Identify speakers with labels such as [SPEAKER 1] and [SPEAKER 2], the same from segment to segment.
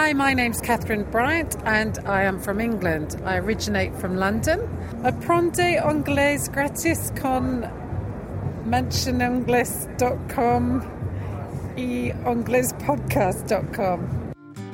[SPEAKER 1] Hi, my name's Catherine Bryant and I am from England. I originate from London. Aprende Anglés gratis con mentioningles.com y anglespodcast.com.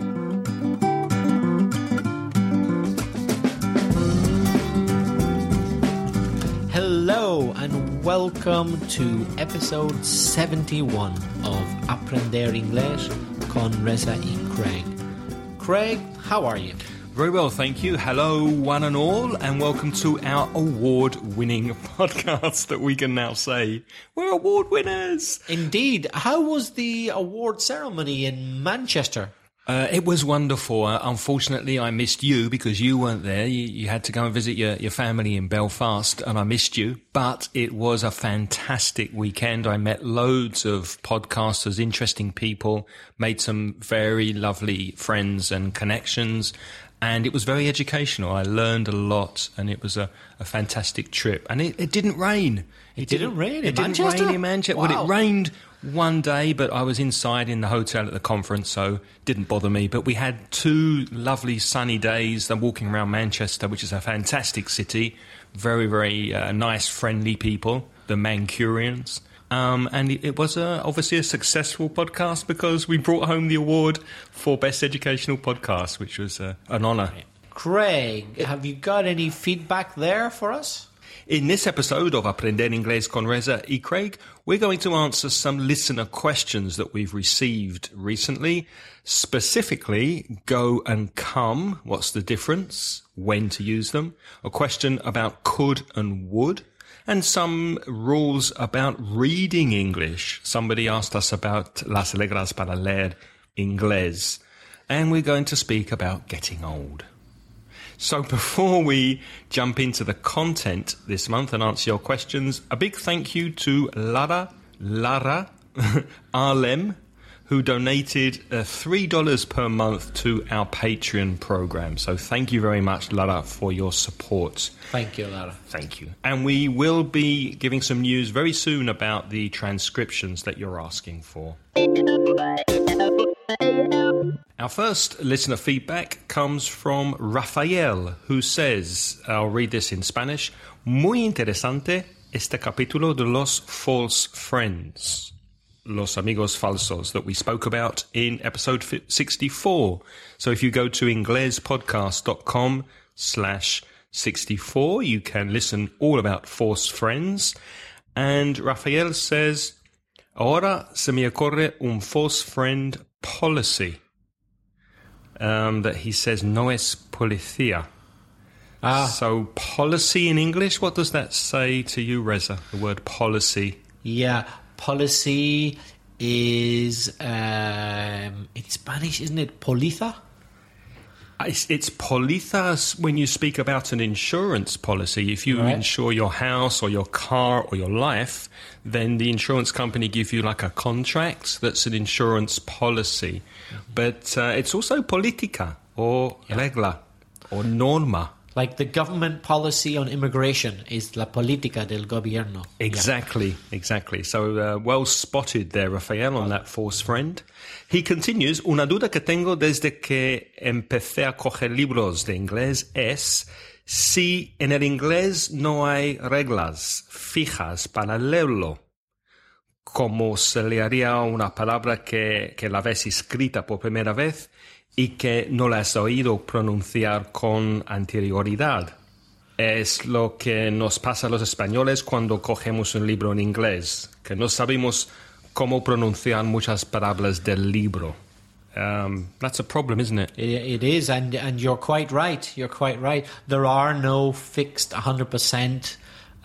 [SPEAKER 2] Hello and welcome to episode 71 of Aprender Inglés con Reza y Craig. Craig, how are you?
[SPEAKER 3] Very well, thank you. Hello, one and all, and welcome to our award-winning podcast that we can now say we're award winners.
[SPEAKER 2] Indeed. How was the award ceremony in Manchester?
[SPEAKER 3] It was wonderful. Unfortunately, I missed you because you weren't there. You had to go and visit your family in Belfast, and I missed you. But it was a fantastic weekend. I met loads of podcasters, interesting people, made some very lovely friends and connections, and it was very educational. I learned a lot, and it was a fantastic trip. And it didn't rain.
[SPEAKER 2] It didn't rain in
[SPEAKER 3] Manchester? It didn't rain in Manchester.
[SPEAKER 2] Wow.
[SPEAKER 3] Well, it rained one day, but I was inside in the hotel at the conference, so didn't bother me. But we had 2 lovely sunny days. I'm walking around Manchester, which is a fantastic city. Very, very nice, friendly people, the Mancunians. And it was obviously a successful podcast because we brought home the award for Best Educational Podcast, which was an honour.
[SPEAKER 2] Craig, have you got any feedback there for us?
[SPEAKER 3] In this episode of Aprender Inglés con Reza y Craig, we're going to answer some listener questions that we've received recently. Specifically, go and come, what's the difference, when to use them, a question about could and would, and some rules about reading English. Somebody asked us about las reglas para leer inglés, and we're going to speak about getting old. So before we jump into the content this month and answer your questions, a big thank you to Lara Arlem, who donated $3 per month to our Patreon program. So thank you very much, Lara, for your support.
[SPEAKER 2] Thank you, Lara.
[SPEAKER 3] Thank you. And we will be giving some news very soon about the transcriptions that you're asking for. Our first listener feedback comes from Rafael, who says, I'll read this in Spanish, muy interesante este capítulo de los false friends, los amigos falsos, that we spoke about in episode 64. So if you go to inglespodcast.com/64, you can listen all about false friends. And Rafael says, ahora se me ocurre un false friend policy. That he says no es policía. So policy in English, what does that say to you, Reza, the word policy?
[SPEAKER 2] Yeah, policy is, in Spanish, isn't it poliza?
[SPEAKER 3] It's poliza when you speak about an insurance policy. If you insure your house or your car or your life, then the insurance company give you like a contract that's an insurance policy. But it's also política or regla or norma.
[SPEAKER 2] Like the government policy on immigration is la política del gobierno.
[SPEAKER 3] Exactly. So well spotted there, Rafael, on that false friend. He continues, una duda que tengo desde que empecé a coger libros de inglés es si en el inglés no hay reglas fijas para leerlo, como se le haría una palabra que la ves escrita por primera vez y que no la has oído pronunciar con anterioridad. Es lo que nos pasa a los españoles cuando cogemos un libro en inglés, que no sabemos cómo pronunciar muchas palabras del libro. That's a problem, isn't it?
[SPEAKER 2] It is, and you're quite right. There are no fixed 100%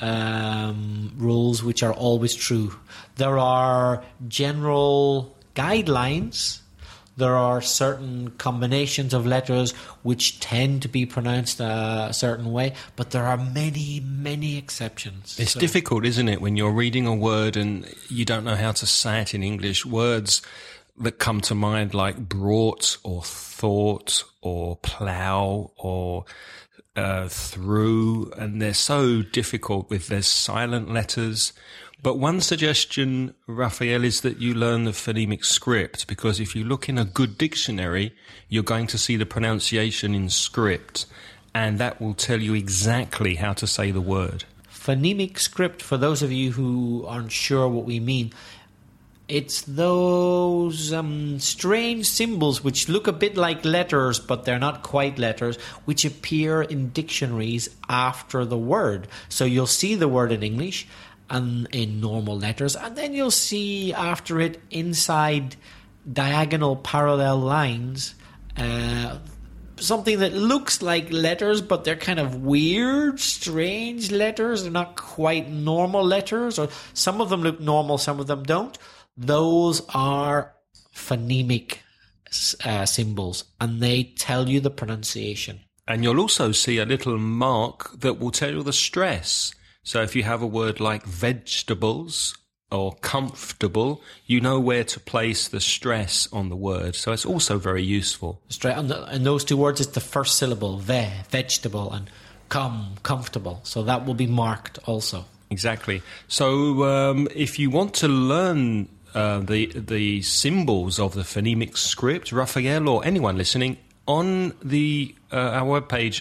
[SPEAKER 2] rules which are always true. There are general guidelines. There are certain combinations of letters which tend to be pronounced a certain way, but there are many, many exceptions.
[SPEAKER 3] It's difficult, isn't it, when you're reading a word and you don't know how to say it in English. Words that come to mind like brought or thought or plough or through, and they're so difficult with their silent letters. But one suggestion, Raphael, is that you learn the phonemic script, because if you look in a good dictionary, you're going to see the pronunciation in script, and that will tell you exactly how to say the word.
[SPEAKER 2] Phonemic script, for those of you who aren't sure what we mean, it's those strange symbols which look a bit like letters, but they're not quite letters, which appear in dictionaries after the word. So you'll see the word in English and in normal letters, and then you'll see after it inside diagonal parallel lines something that looks like letters, but they're kind of weird, strange letters. They're not quite normal letters, or some of them look normal, some of them don't. Those are phonemic symbols, and they tell you the pronunciation.
[SPEAKER 3] And you'll also see a little mark that will tell you the stress. So if you have a word like vegetables or comfortable, you know where to place the stress on the word. So it's also very useful.
[SPEAKER 2] And those two words, it's the first syllable, vegetable, and comfortable. So that will be marked also.
[SPEAKER 3] Exactly. So if you want to learn the symbols of the phonemic script, Raphael or anyone listening, on our webpage,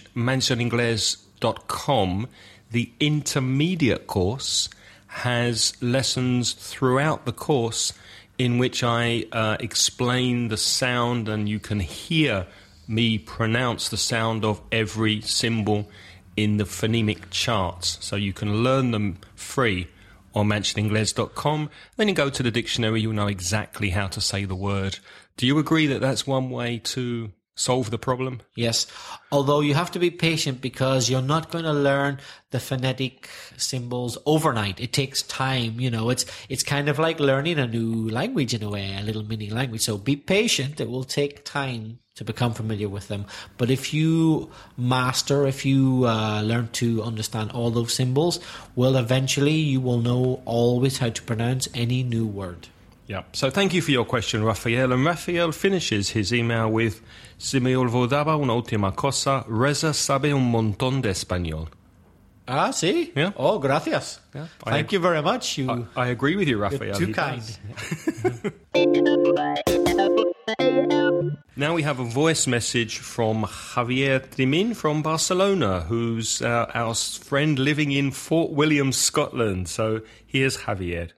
[SPEAKER 3] mansioningles.com, the intermediate course has lessons throughout the course in which I explain the sound, and you can hear me pronounce the sound of every symbol in the phonemic charts. So you can learn them free on mansioningles.com. Then you go to the dictionary, you'll know exactly how to say the word. Do you agree that that's one way to solve the problem?
[SPEAKER 2] Yes, although you have to be patient, because you're not going to learn the phonetic symbols overnight. It takes time, it's kind of like learning a new language in a way, a little mini language. So be patient. It will take time to become familiar with them. But if you learn to understand all those symbols, well, eventually you will know always how to pronounce any new word.
[SPEAKER 3] Yeah. So thank you for your question, Raphael. And Raphael finishes his email with: Si me olvidaba una última cosa, Reza sabe un montón de español.
[SPEAKER 2] Ah, sí?
[SPEAKER 3] Yeah.
[SPEAKER 2] Oh, gracias. Yeah. Thank you very much.
[SPEAKER 3] I agree with you, Raphael.
[SPEAKER 2] You're too kind.
[SPEAKER 3] Now we have a voice message from Javier Trimin from Barcelona, who's our friend living in Fort William, Scotland. So here's Javier.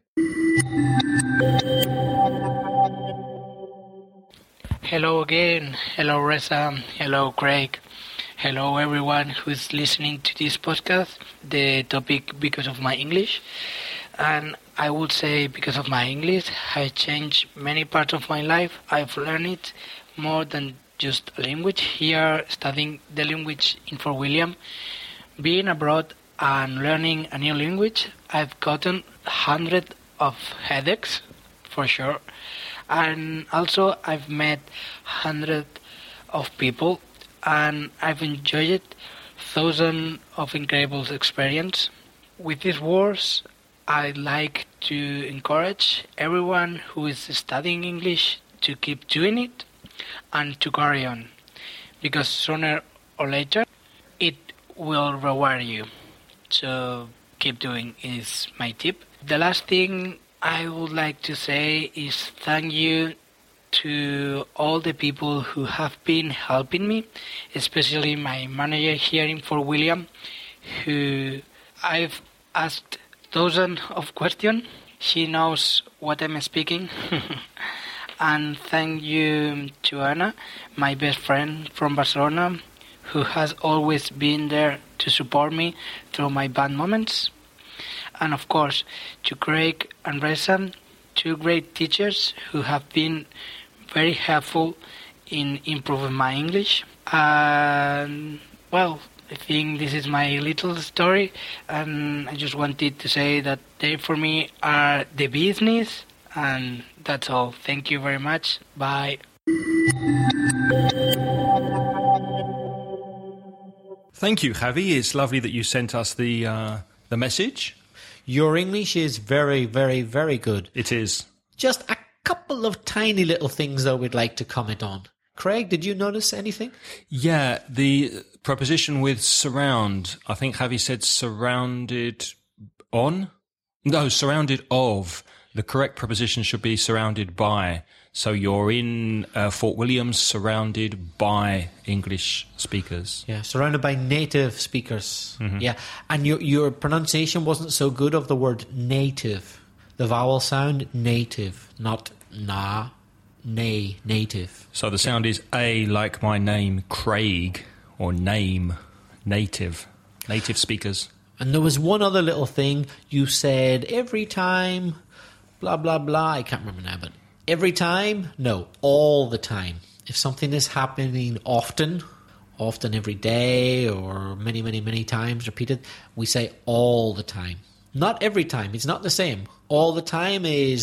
[SPEAKER 4] Hello again. Hello, Reza. Hello, Craig. Hello, everyone who's listening to this podcast. The topic, because of my English. And I would say, because of my English, I changed many parts of my life. I've learned it more than just a language. Here, studying the language in Fort William, being abroad and learning a new language, I've gotten hundreds of headaches, for sure. And also, I've met hundreds of people, and I've enjoyed thousands of incredible experience. With these words, I'd like to encourage everyone who is studying English to keep doing it and to carry on, because sooner or later it will reward you. So keep doing is my tip. The last thing I would like to say is thank you to all the people who have been helping me, especially my manager here in Fort William, who I've asked thousands of questions. She knows what I'm speaking. And thank you to Anna, my best friend from Barcelona, who has always been there to support me through my bad moments. And of course, to Craig and Reza, two great teachers who have been very helpful in improving my English. And, well, I think this is my little story, and I just wanted to say that they, for me, are the business, and that's all. Thank you very much. Bye.
[SPEAKER 3] Thank you, Javi. It's lovely that you sent us the message.
[SPEAKER 2] Your English is very, very, very good.
[SPEAKER 3] It is.
[SPEAKER 2] Just a couple of tiny little things, though, we'd like to comment on. Craig, did you notice anything?
[SPEAKER 3] Yeah, the preposition with surround. I think Javi said surrounded on. No, surrounded of. The correct preposition should be surrounded by. So you're in Fort William, surrounded by English speakers.
[SPEAKER 2] Yeah, surrounded by native speakers. Yeah, and your pronunciation wasn't so good of the word native. The vowel sound, native, not na, nay, native.
[SPEAKER 3] So the sound is A, like my name, Craig, or name, native speakers.
[SPEAKER 2] And there was one other little thing. You said every time, blah, blah, blah. I can't remember now, but every time? No, all the time. If something is happening often every day or many, many, many times repeated, we say all the time. Not every time. It's not the same. All the time is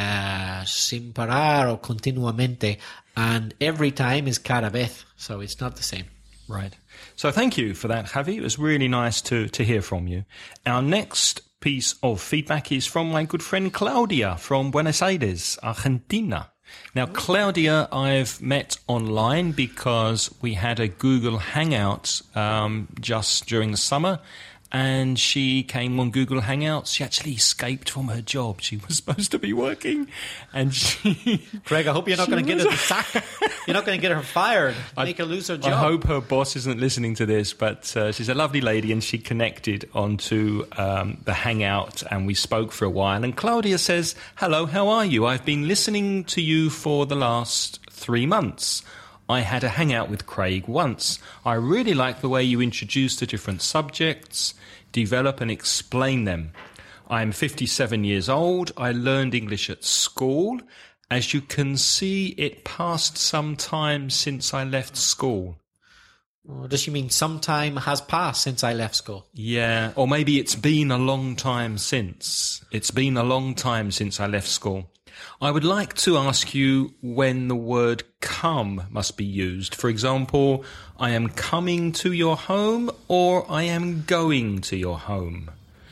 [SPEAKER 2] sin parar or continuamente, and every time is cada vez, so it's not the same.
[SPEAKER 3] Right. So thank you for that, Javi. It was really nice to hear from you. Our next piece of feedback is from my good friend Claudia from Buenos Aires, Argentina. Now, Claudia, I've met online because we had a Google Hangout just during the summer, and she came on Google Hangouts. She actually escaped from her job. She was supposed to be working, and she...
[SPEAKER 2] Craig, I hope you're not going to get her sacked. You're not going to get her fired. Make her lose her job.
[SPEAKER 3] I hope her boss isn't listening to this, but she's a lovely lady, and she connected onto the Hangout, and we spoke for a while. And Claudia says, "Hello, how are you? I've been listening to you for the last 3 months. I had a hangout with Craig once. I really like the way you introduce the different subjects, develop and explain them. I'm 57 years old. I learned English at school. As you can see, it passed some time since I left school."
[SPEAKER 2] Does she mean some time has passed since I left school?
[SPEAKER 3] Yeah, or maybe it's been a long time since. It's been a long time since I left school. I would like to ask you when the word come must be used. For example, I am coming to your home, or I am going to your home.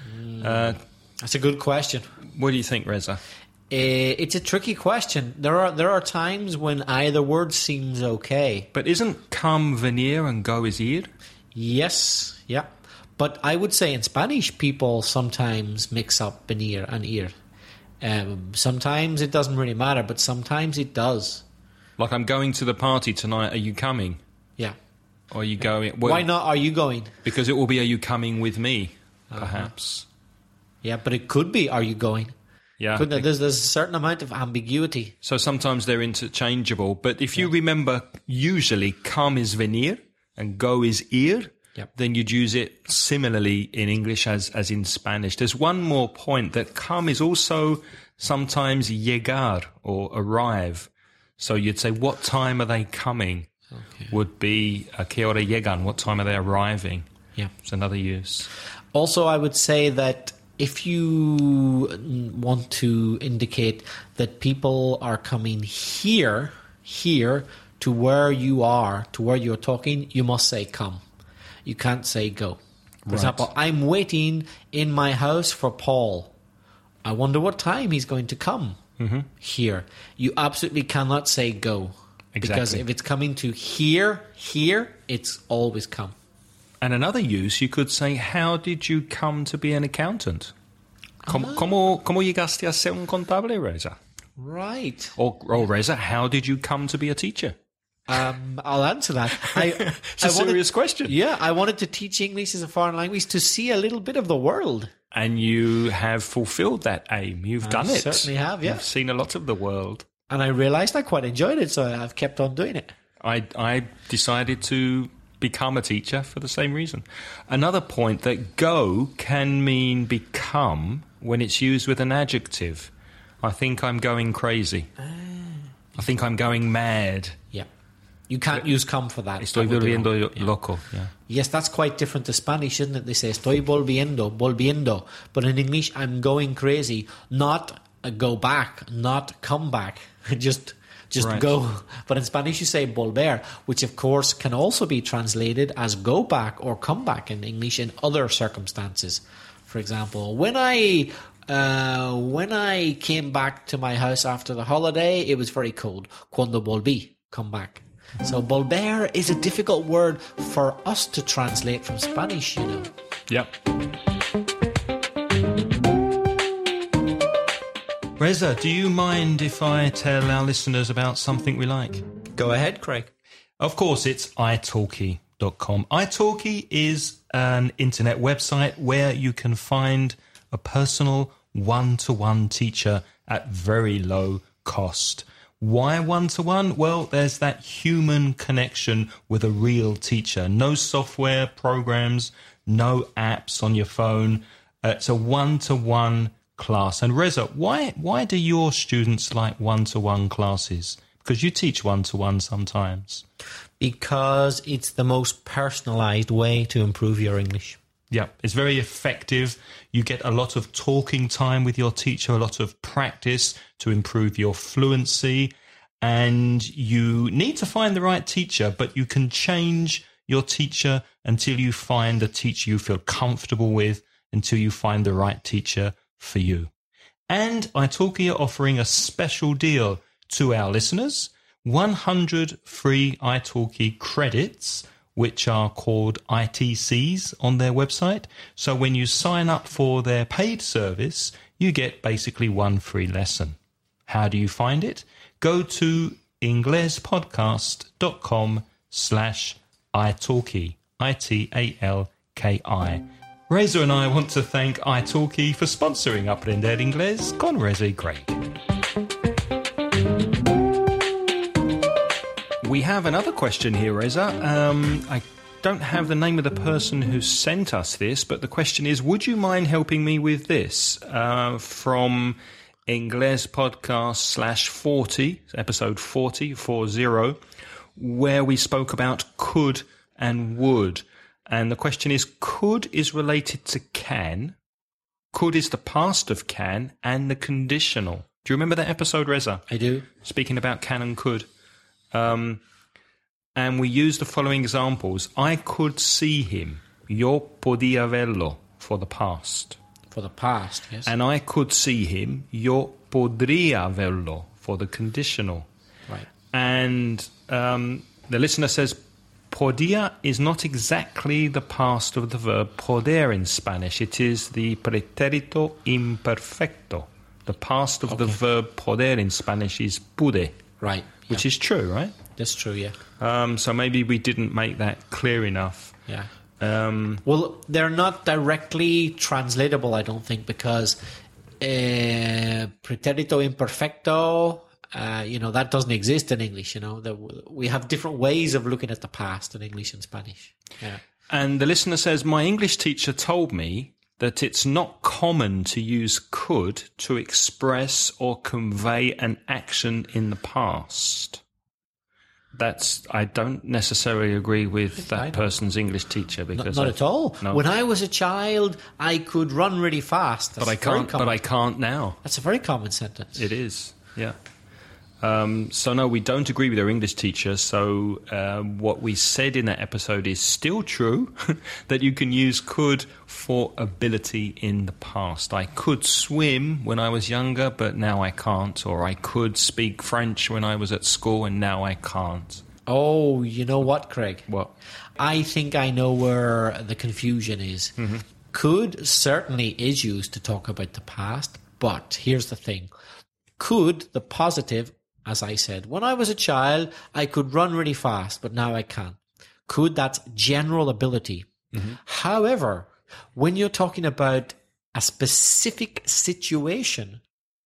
[SPEAKER 2] That's a good question.
[SPEAKER 3] What do you think, Reza?
[SPEAKER 2] It's a tricky question. There are times when either word seems okay.
[SPEAKER 3] But isn't come venir and go is ir?
[SPEAKER 2] Yes, yeah. But I would say in Spanish, people sometimes mix up venir and ir. Sometimes it doesn't really matter, but sometimes it does.
[SPEAKER 3] Like, I'm going to the party tonight, are you coming?
[SPEAKER 2] Yeah.
[SPEAKER 3] Or are you going? Well,
[SPEAKER 2] why not are you going?
[SPEAKER 3] Because it will be, are you coming with me, perhaps?
[SPEAKER 2] Yeah, but it could be, are you going?
[SPEAKER 3] Yeah.
[SPEAKER 2] There's a certain amount of ambiguity.
[SPEAKER 3] So sometimes they're interchangeable. But if you remember, usually come is venir and go is ir.
[SPEAKER 2] Yep.
[SPEAKER 3] Then you'd use it similarly in English as in Spanish. There's one more point, that come is also sometimes llegar or arrive. So you'd say, what time are they coming? Okay. Would be a que hora llegan, what time are they arriving?
[SPEAKER 2] Yeah.
[SPEAKER 3] It's another use.
[SPEAKER 2] Also, I would say that if you want to indicate that people are coming here to where you are, to where you're talking, you must say come. You can't say go. For example, I'm waiting in my house for Paul. I wonder what time he's going to come here. You absolutely cannot say go.
[SPEAKER 3] Exactly.
[SPEAKER 2] Because if it's coming to here, it's always come.
[SPEAKER 3] And another use, you could say, how did you come to be an accountant? ¿Cómo llegaste a ser un contable, Reza?
[SPEAKER 2] Right.
[SPEAKER 3] Or Reza, how did you come to be a teacher?
[SPEAKER 2] I'll answer that.
[SPEAKER 3] It's a serious question.
[SPEAKER 2] Yeah, I wanted to teach English as a foreign language to see a little bit of the world.
[SPEAKER 3] And you have fulfilled that aim. You've done it.
[SPEAKER 2] Certainly have, yeah.
[SPEAKER 3] You've seen a lot of the world.
[SPEAKER 2] And I realised I quite enjoyed it, so I've kept on doing it.
[SPEAKER 3] I decided to become a teacher for the same reason. Another point, that go can mean become when it's used with an adjective. I think I'm going crazy. I think I'm going mad.
[SPEAKER 2] Yeah. You can't use come for that.
[SPEAKER 3] Estoy volviendo loco. Yeah.
[SPEAKER 2] Yes, that's quite different to Spanish, isn't it? They say estoy volviendo. But in English, I'm going crazy. Not go back, not come back. Just
[SPEAKER 3] right.
[SPEAKER 2] Go. But in Spanish, you say volver, which of course can also be translated as go back or come back in English in other circumstances. For example, when I came back to my house after the holiday, it was very cold. Cuando volví, come back. So volver is a difficult word for us to translate from Spanish, you know.
[SPEAKER 3] Yep. Reza, do you mind if I tell our listeners about something we like?
[SPEAKER 2] Go ahead, Craig.
[SPEAKER 3] Of course, it's italki.com. italki is an internet website where you can find a personal one-to-one teacher at very low cost. Why one-to-one? Well, there's that human connection with a real teacher. No software programs, no apps on your phone. It's a one-to-one class. And Reza, why do your students like one-to-one classes? Because you teach one-to-one sometimes.
[SPEAKER 2] Because it's the most personalised way to improve your English.
[SPEAKER 3] Yeah, it's very effective. You get a lot of talking time with your teacher, a lot of practice to improve your fluency. And you need to find the right teacher, but you can change your teacher until you find a teacher you feel comfortable with, until you find the right teacher for you. And italki are offering a special deal to our listeners, 100 free italki credits, which are called ITCs on their website. So when you sign up for their paid service, you get basically one free lesson. How do you find it? Go to inglespodcast.com/italki, ITALKI. Reza and I want to thank italki for sponsoring Aprender Inglés con Reza y Craig. We have another question here, Reza. I don't have the name of the person who sent us this, but the question is, would you mind helping me with this? From Inglés Podcast /40, episode 40, where we spoke about could and would. And the question is, could is related to can. Could is the past of can and the conditional. Do you remember that episode, Reza?
[SPEAKER 2] I do.
[SPEAKER 3] Speaking about can and could. And we use the following examples. I could see him. Yo podía verlo for the past.
[SPEAKER 2] For the past, yes.
[SPEAKER 3] And I could see him. Yo podría verlo for the conditional.
[SPEAKER 2] Right.
[SPEAKER 3] And the listener says, podía is not exactly the past of the verb poder in Spanish. It is the pretérito imperfecto. The past of the verb poder in Spanish is pude.
[SPEAKER 2] Right.
[SPEAKER 3] Which is true, right?
[SPEAKER 2] That's true, yeah.
[SPEAKER 3] So maybe we didn't make that clear enough.
[SPEAKER 2] Yeah. Well, they're not directly translatable, I don't think, because pretérito imperfecto, that doesn't exist in English. We have different ways of looking at the past in English and Spanish. Yeah.
[SPEAKER 3] And the listener says, my English teacher told me that it's not common to use could to express or convey an action in the past. I don't necessarily agree with that person's English teacher because
[SPEAKER 2] not at all.
[SPEAKER 3] No.
[SPEAKER 2] When I was a child, I could run really fast.
[SPEAKER 3] But I can't. But I can't now.
[SPEAKER 2] That's a very common sentence.
[SPEAKER 3] It is. Yeah. So no, we don't agree with our English teacher. So what we said in that episode is still true, that you can use could for ability in the past. I could swim when I was younger, but now I can't. Or I could speak French when I was at school, and now I can't.
[SPEAKER 2] Oh, you know what, Craig?
[SPEAKER 3] What?
[SPEAKER 2] I think I know where the confusion is. Mm-hmm. Could certainly is used to talk about the past, but here's the thing. Could, the positive, as I said, when I was a child, I could run really fast, but now I can't. Could, that's general ability. Mm-hmm. However, when you're talking about a specific situation,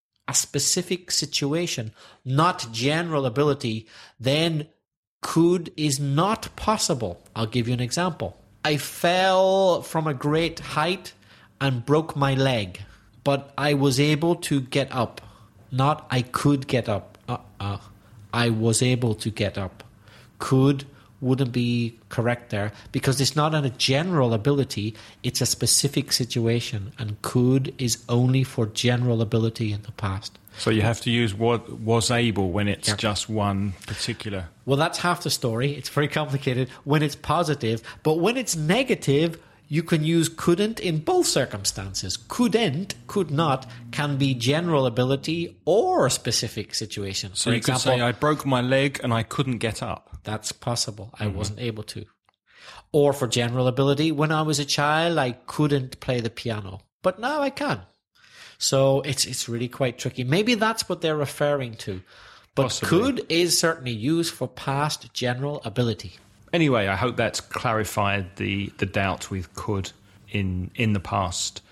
[SPEAKER 2] not general ability, then could is not possible. I'll give you an example. I fell from a great height and broke my leg, but I was able to get up. Not I could get up. I was able to get up. Could wouldn't be correct there because it's not a general ability, it's a specific situation, and could is only for general ability in the past.
[SPEAKER 3] So you have to use what was able when it's just one particular.
[SPEAKER 2] Well, that's half the story. It's very complicated when it's positive, but when it's negative, you can use couldn't in both circumstances. Couldn't, could not, can be general ability or a specific situation.
[SPEAKER 3] So you could say, I broke my leg and I couldn't get up.
[SPEAKER 2] That's possible. I wasn't able to. Or for general ability, when I was a child, I couldn't play the piano. But now I can. So it's really quite tricky. Maybe that's what they're referring to. But
[SPEAKER 3] Possibly.
[SPEAKER 2] could is certainly used for past general ability.
[SPEAKER 3] Anyway, I hope that's clarified the doubt with could in the past.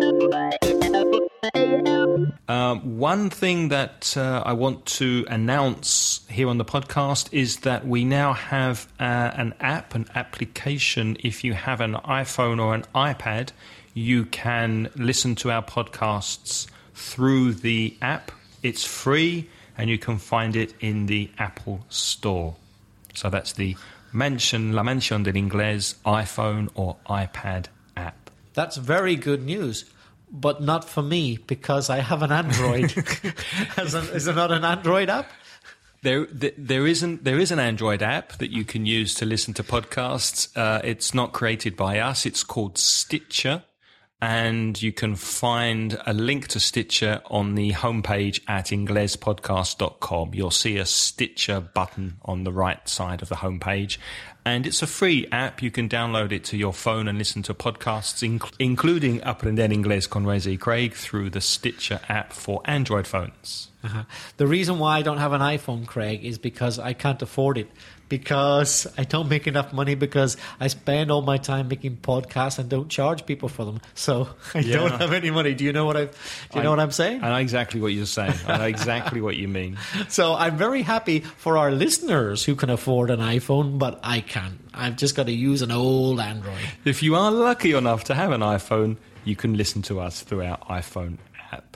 [SPEAKER 3] One thing that I want to announce here on the podcast is that we now have an application. If you have an iPhone or an iPad, you can listen to our podcasts through the app. It's free, and you can find it in the Apple Store. So that's the La Mansión del Inglés iPhone or iPad app.
[SPEAKER 2] That's very good news, but not for me because I have an Android. Is there not an Android app?
[SPEAKER 3] There is an Android app that you can use to listen to podcasts. It's not created by us. It's called Stitcher. And you can find a link to Stitcher on the homepage at inglespodcast.com. You'll see a Stitcher button on the right side of the homepage. And it's a free app. You can download it to your phone and listen to podcasts, including Aprender Inglés con Reza y Craig, through the Stitcher app for Android phones.
[SPEAKER 2] Uh-huh. The reason why I don't have an iPhone, Craig, is because I can't afford it. Because I don't make enough money because I spend all my time making podcasts and don't charge people for them. So I don't have any money. Do you know what I'm saying?
[SPEAKER 3] I know exactly what you're saying. I know exactly what you mean.
[SPEAKER 2] So I'm very happy for our listeners who can afford an iPhone, but I can't. I've just got to use an old Android.
[SPEAKER 3] If you are lucky enough to have an iPhone, you can listen to us through our iPhone app.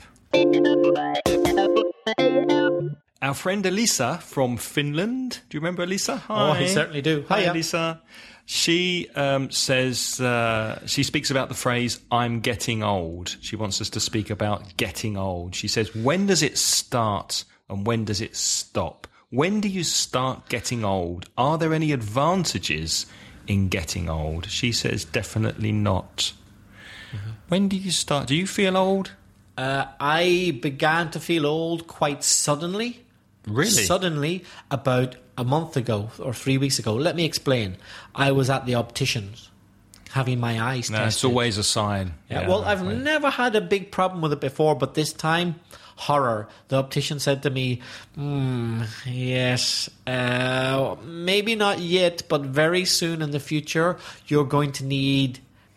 [SPEAKER 3] Our friend Elisa from Finland. Do you remember Elisa? Hi.
[SPEAKER 2] Oh, I certainly do.
[SPEAKER 3] Hi,
[SPEAKER 2] Hiya.
[SPEAKER 3] Elisa. She says, she speaks about the phrase, I'm getting old. She wants us to speak about getting old. She says, when does it start and when does it stop? When do you start getting old? Are there any advantages in getting old? She says, definitely not. Mm-hmm. When do you start? Do you feel old?
[SPEAKER 2] I began to feel old quite suddenly.
[SPEAKER 3] Really?
[SPEAKER 2] Suddenly, about a month ago or 3 weeks ago. Let me explain. I was at the optician's having my eyes tested.
[SPEAKER 3] It's always a sign.
[SPEAKER 2] Yeah, well, I've never had a big problem with it before, but this time, horror. The optician said to me, yes, maybe not yet, but very soon in the future, you're going to need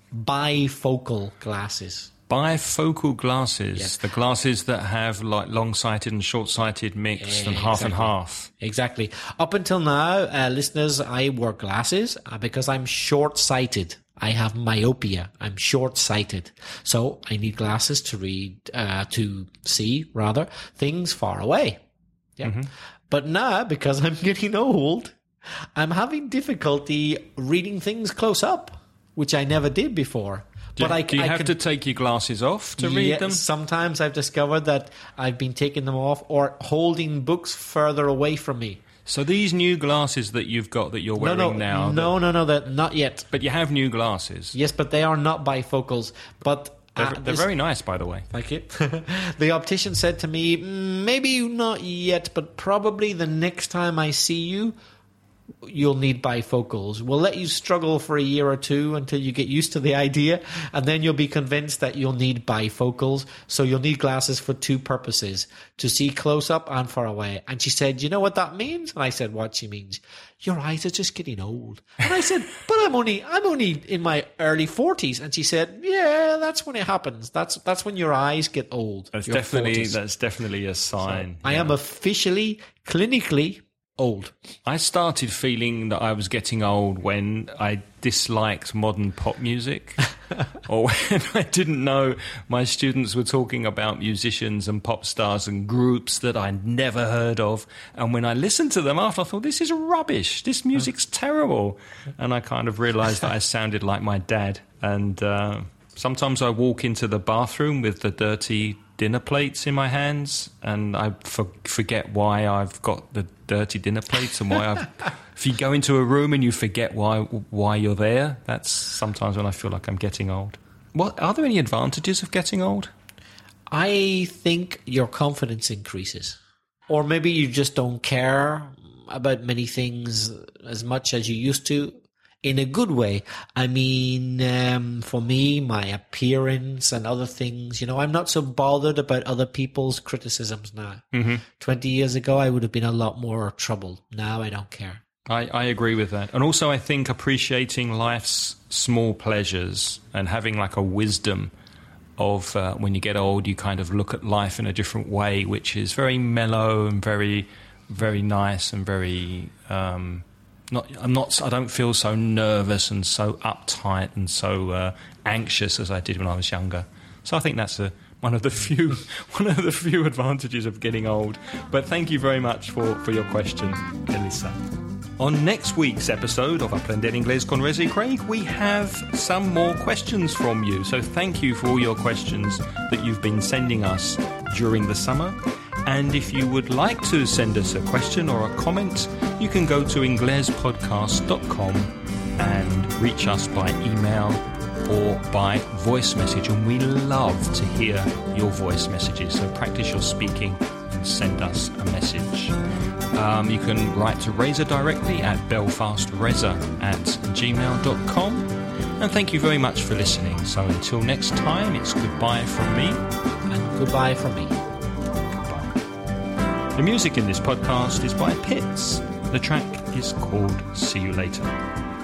[SPEAKER 2] bifocal glasses.
[SPEAKER 3] Bifocal glasses,
[SPEAKER 2] yes.
[SPEAKER 3] The glasses that have like long-sighted and short-sighted mixed and half and half.
[SPEAKER 2] Exactly. Up until now, listeners, I wear glasses because I'm short-sighted. I have myopia. I'm short-sighted. So I need glasses to to see things far away. Yeah. Mm-hmm. But now, because I'm getting old, I'm having difficulty reading things close up, which I never did before.
[SPEAKER 3] Do you have to take your glasses off to read them?
[SPEAKER 2] Sometimes I've discovered that I've been taking them off or holding books further away from me.
[SPEAKER 3] So these new glasses that you've got that you're wearing now...
[SPEAKER 2] No, not yet.
[SPEAKER 3] But you have new glasses.
[SPEAKER 2] Yes, but they are not bifocals. But
[SPEAKER 3] they're very nice, by the way.
[SPEAKER 2] Thank you. The optician said to me, maybe not yet, but probably the next time I see you, you'll need bifocals. We'll let you struggle for a year or two until you get used to the idea, and then you'll be convinced that you'll need bifocals. So you'll need glasses for two purposes, to see close up and far away. And she said, you know what that means? And I said, what she means? Your eyes are just getting old. And I said, but I'm only in my early 40s. And she said, yeah, that's when it happens. That's when your eyes get old.
[SPEAKER 3] That's definitely a sign.
[SPEAKER 2] So I am officially, clinically old.
[SPEAKER 3] I started feeling that I was getting old when I disliked modern pop music or when I didn't know my students were talking about musicians and pop stars and groups that I'd never heard of. And when I listened to them after, I thought, this is rubbish. This music's terrible. And I kind of realised that I sounded like my dad. And sometimes I walk into the bathroom with the dirty dinner plates in my hands, and I forget why I've got the dirty dinner plates and why if you go into a room and you forget why you're there, that's sometimes when I feel like I'm getting old. Are there any advantages of getting old?
[SPEAKER 2] I think your confidence increases, or maybe you just don't care about many things as much as you used to. in a good way. I mean, for me, my appearance and other things, I'm not so bothered about other people's criticisms now. 20 years ago, I would have been a lot more troubled. Now I don't care.
[SPEAKER 3] I agree with that. And also I think appreciating life's small pleasures and having like a wisdom of when you get old, you kind of look at life in a different way, which is very mellow and very, very nice and very... I don't feel so nervous and so uptight and so anxious as I did when I was younger. So I think that's one of the few advantages of getting old. But thank you very much for your question, Elisa. On next week's episode of Aprender Inglés con Reza y Craig, we have some more questions from you. So thank you for all your questions that you've been sending us during the summer. And if you would like to send us a question or a comment, you can go to inglespodcast.com and reach us by email or by voice message. And we love to hear your voice messages. So practice your speaking and send us a message. You can write to Reza directly at belfastreza@gmail.com. And thank you very much for listening. So until next time, it's goodbye from me.
[SPEAKER 2] And goodbye from me.
[SPEAKER 3] The music in this podcast is by Pitts. The track is called See You Later.